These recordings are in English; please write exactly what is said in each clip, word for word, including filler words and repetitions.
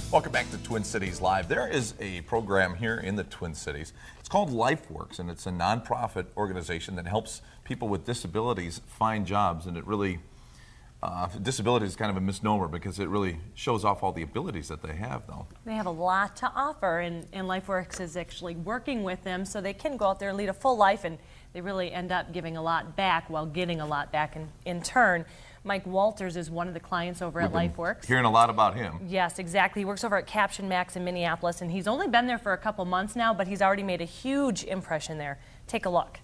Welcome back to Twin Cities Live. There is a program here in the Twin Cities. It's called LifeWorks, and it's a nonprofit organization that helps people with disabilities find jobs. And it really, uh, disability is kind of a misnomer because it really shows off all the abilities that they have, though. They have a lot to offer, and, and LifeWorks is actually working with them so they can go out there and lead a full life, and they really end up giving a lot back while getting a lot back in, in turn. Mike Walters is one of the clients over at LifeWorks. Hearing a lot about him. Yes, exactly. He works over at Caption Max in Minneapolis, and he's only been there for a couple months now, but he's already made a huge impression there. Take a look.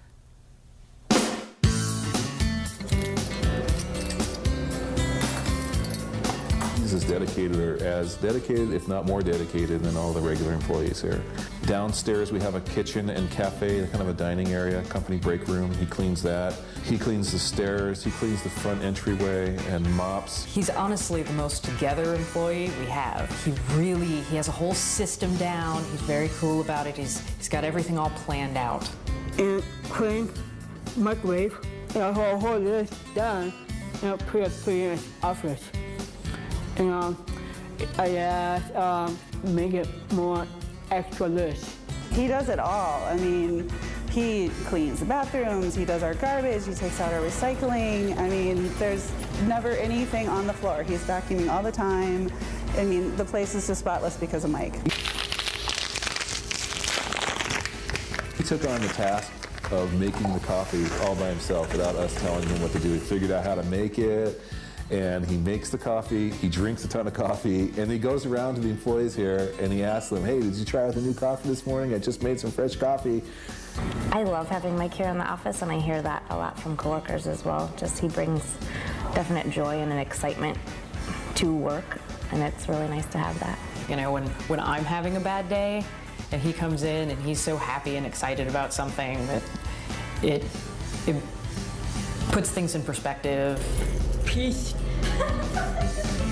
He's as dedicated, or as dedicated, if not more dedicated, than all the regular employees here. Downstairs we have a kitchen and cafe, kind of a dining area, company break room. He cleans that. He cleans the stairs. He cleans the front entryway and mops. He's honestly the most together employee we have. He really, he has a whole system down. He's very cool about it. He's, he's got everything all planned out. And clean, microwave, and I'll hold, hold this down, and I'll put it, put it in his office. And um, I uh, um, make it more extra loose. He does it all. I mean, he cleans the bathrooms, he does our garbage, he takes out our recycling. I mean, there's never anything on the floor. He's vacuuming all the time. I mean, the place is just spotless because of Mike. He took on the task of making the coffee all by himself without us telling him what to do. He figured out how to make it. And he makes the coffee, he drinks a ton of coffee, and he goes around to the employees here and he asks them, hey, did you try out the new coffee this morning? I just made some fresh coffee. I love having Mike here in the office, and I hear that a lot from coworkers as well. Just he brings definite joy and an excitement to work, and it's really nice to have that. You know, when, when I'm having a bad day and he comes in and he's so happy and excited about something that it, it puts things in perspective. Peace.